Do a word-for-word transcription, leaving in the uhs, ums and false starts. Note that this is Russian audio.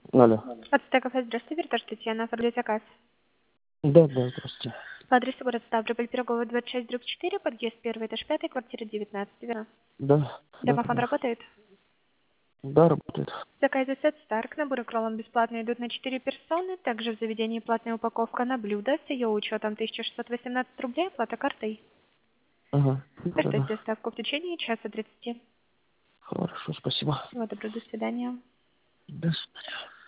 Алло. От Стекофа, здравствуйте, Вертаж Татьяна, оформляю заказ. Да, да, здравствуйте. По адресу город Ставрополь, Пирогова, двадцать шесть, дробь четыре, подъезд первый, этаж пятый, квартира девятнадцать, верно? Да, да, Домофон да. работает? Да, работает. Заказы сет Старк, наборы кролом бесплатно идут на четыре персоны, также в заведении платная упаковка на блюдо с ее учетом тысяча шестьсот восемнадцать рублей, оплата картой. Ага, да, да, Ждать да. доставку в течение часа тридцати. Хорошо, спасибо. Всего доброго, до свидания. До свидания.